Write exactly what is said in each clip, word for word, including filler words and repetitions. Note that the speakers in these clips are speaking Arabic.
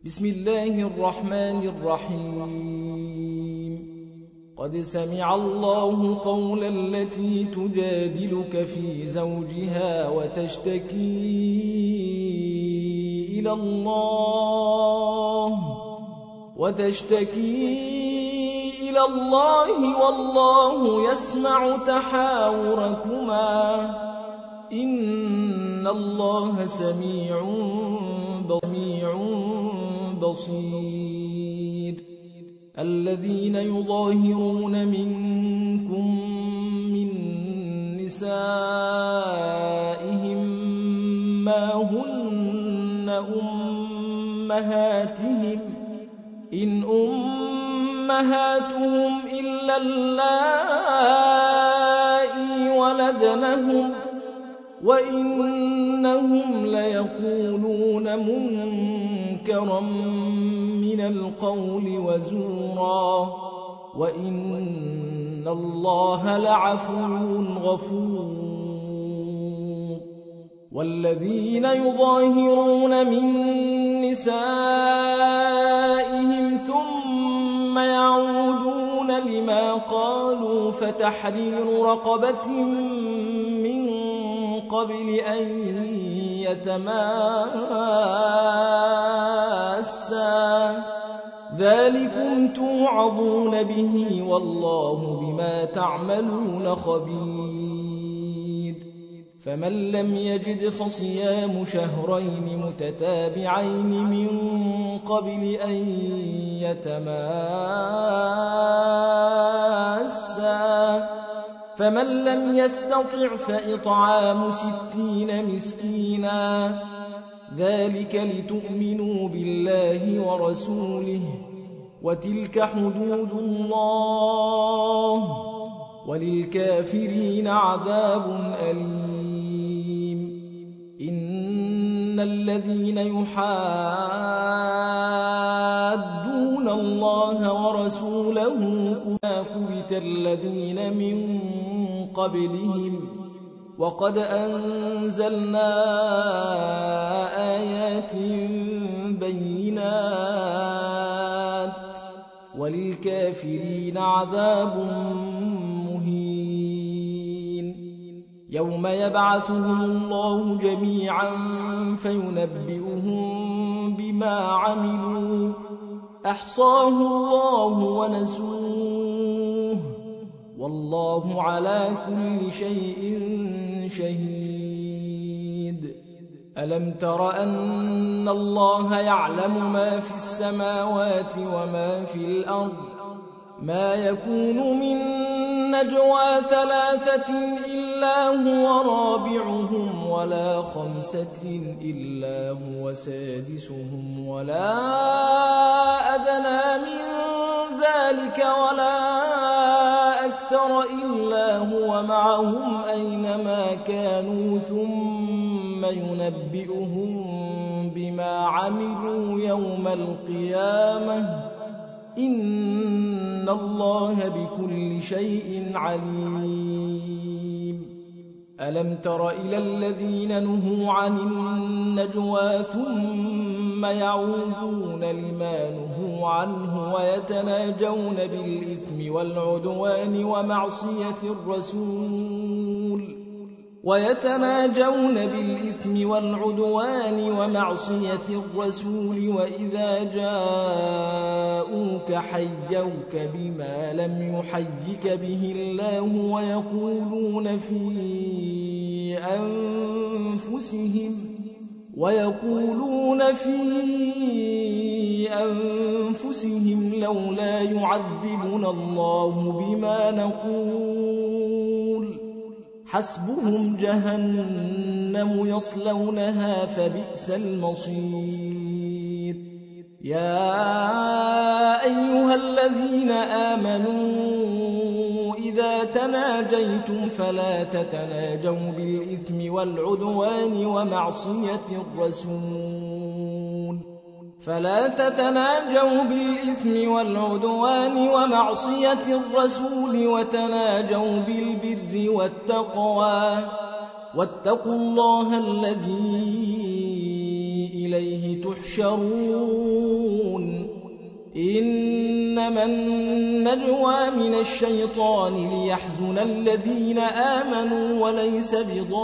بسم الله الرحمن الرحيم قد سمع الله قول التي تجادلك في زوجها وتشتكي إلى الله وتشتكي إلى الله والله يسمع تحاوركما إن الله سميع بصير الذين يظاهرون منكم من نسائهم ما هن أمهاتهم إن أمهاتهم إلا اللائي ولدنهم وإنهم ليقولون منكرا من القول وزورا وإن الله لعفو غفور والذين يظاهرون من نسائهم ثم يعودون لما قالوا فتحرير رقبة من قبل أن يتماسا ذلكم توعظون به والله بما تعملون خبير فمن لم يجد فصيام شهرين متتابعين من قبل أن يتماسا فمن لم يستطع فإطعام ستين مسكينا ذلك لتؤمنوا بالله ورسوله وتلك حدود الله وللكافرين عذاب أليم إن الذين يحادون الله ورسوله كبت الذين من قبلهم وقد أنزلنا آيات بينات وللكافرين عذاب مهين يوم يبعثهم الله جميعا فينبئهم بما عملوا أحصاه الله ونسوه والله على كل شيء شهيد ألم تر أن الله يعلم ما في السماوات وما في الأرض ما يكون من نجوى ثلاثة إلا هو رابعهم ولا خمسة إلا هو سادسهم ولا أدنى من ذلك ولا أكثر إلا هو معهم أينما كانوا ثم ينبئهم بما عملوا يوم القيامة إن الله بكل شيء عليم ألم تر إلى الذين نهوا عن النجوى ثم يعودون لما نهوا عنه ويتناجون بالإثم والعدوان ومعصية الرسول ويتناجون بالإثم والعدوان ومعصية الرسول وإذا جاءوك حيوك بما لم يحيك به الله ويقولون في أنفسهم ويقولون في أنفسهم لولا يعذبنا الله بما نقول حسبهم جهنم يصلونها فبئس المصير يا أيها الذين آمنوا إذا تناجيتم فلا تتناجوا بالإثم والعدوان ومعصية الرسول فلا تتناجوا بالإثم والعدوان ومعصية الرسول وتناجوا بالبر والتقوى واتقوا الله الذي إليه تحشرون إنما النجوى من الشيطان ليحزن الذين آمنوا وليس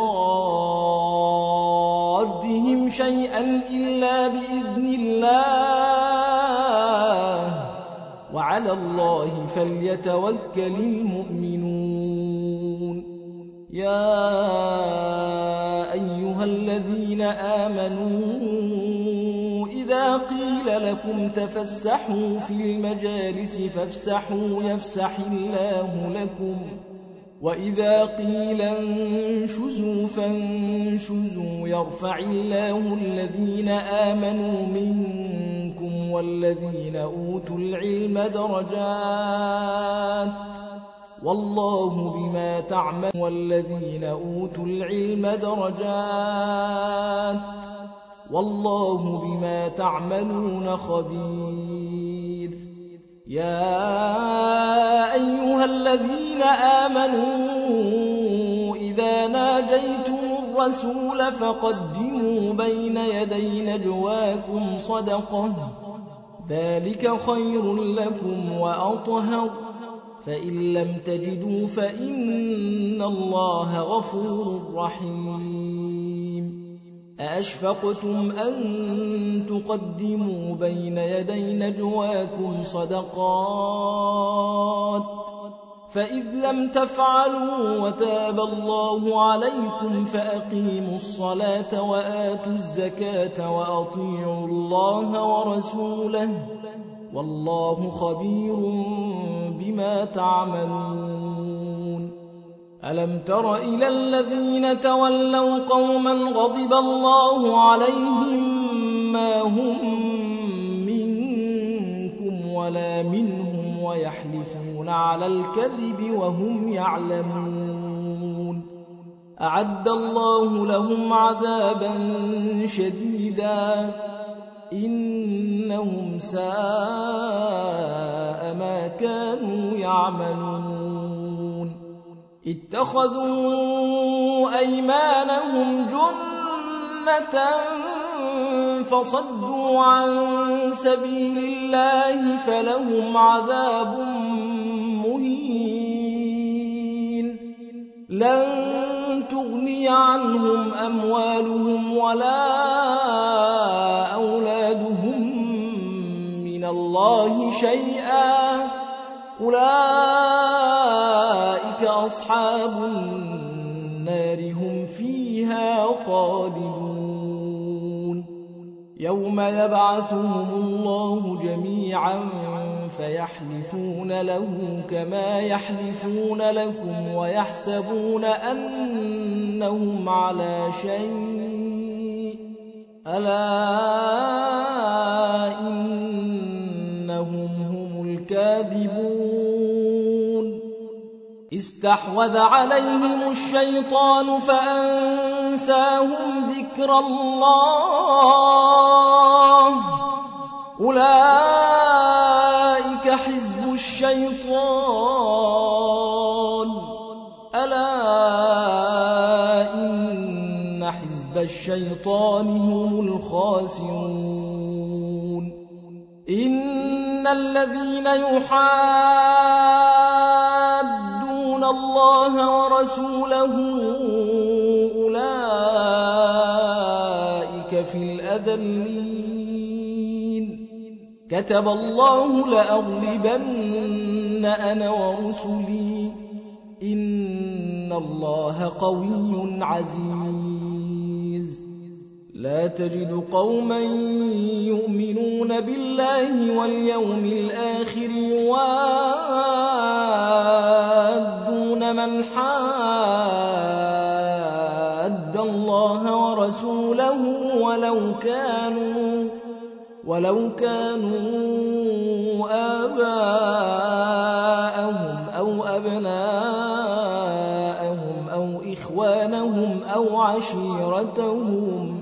بضارهم شيئا إلا بإذن الله وعلى الله فليتوكل المؤمنون. يا أيها الذين آمنوا إذا قيل لكم تفسحوا في المجالس فافسحوا يفسح الله لكم وإذا قيل انشزوا فانشزوا يرفع الله الذين آمنوا منكم والذين أوتوا العلم درجات والله بما تعمل والذين أوتوا العلم درجات والله بما تعملون خبير. يا أيها الذين آمنوا إذا ناجيتم الرسول فقدموا بين يدي نجواكم صدقة ذلك خير لكم وأطهر فإن لم تجدوا فإن الله غفور رحيم. أأشفقتم أن تقدموا بين يدي نجواكم صدقات فإذ لم تفعلوا وتاب الله عليكم فأقيموا الصلاة وآتوا الزكاة وأطيعوا الله ورسوله والله خبير بما تعملون. ألم تر إلى الذين تولوا قوما غضب الله عليهم ما هم منكم ولا منهم ويحلفون على الكذب وهم يعلمون أعد الله لهم عذابا شديدا إنهم ساء ما كانوا يعملون. اتخذوا أيمانهم جنة فصدوا عن سبيل الله فلهم عذاب مهين. لن تغني عنهم أموالهم ولا أولادهم من الله شيئا أولئك أصحاب النار هم فيها خالدون. يوم يبعثهم الله جميعا فيحلفون له كما يحلفون لكم ويحسبون أنهم على شيء ألا إنهم هم الكاذبون. استحوذ عليهم الشيطان فأنساهم ذكر الله أولئك حزب الشيطان ألا إن حزب الشيطان هم الخاسرون. إن الذين يحادون الله ورسوله أولئك في الأذلين. كتب الله لأغلبن أنا ورسلي إن الله قوي عزيز. لا تجد قوما يؤمنون بالله واليوم الآخر يوادون من حاد الله ورسوله ولو كانوا ولو كانوا آباءهم أو أبناءهم أو إخوانهم أو عشيرتهم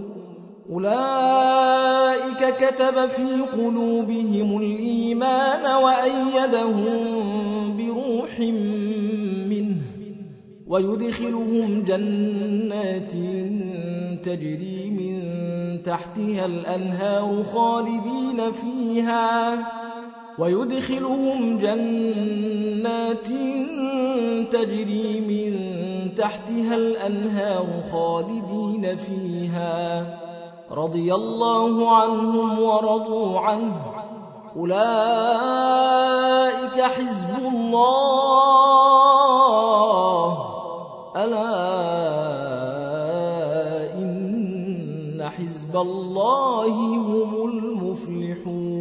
أولئك كتب في قلوبهم الإيمان وأيدهم بروح منه ويدخلهم جنات تجري من تحتها الأنهار خالدين فيها ويدخلهم جنات تجري من تحتها الأنهار خالدين فيها رضي الله عنهم ورضوا عنه أولئك حزب الله ألا إن حزب الله هم المفلحون